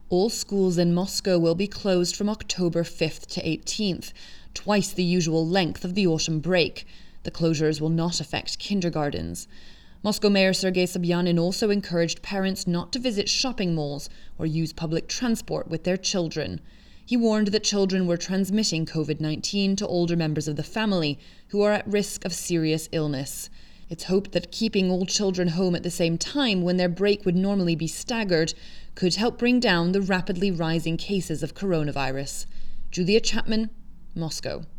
All schools in Moscow will be closed from October 5th to 18th, twice the usual length of the autumn break. The closures will not affect kindergartens. Moscow Mayor Sergei Sobyanin also encouraged parents not to visit shopping malls or use public transport with their children. He warned that children were transmitting COVID-19 to older members of the family who are at risk of serious illness. It's hoped that keeping all children home at the same time when their break would normally be staggered could help bring down the rapidly rising cases of coronavirus. Julia Chapman, Moscow.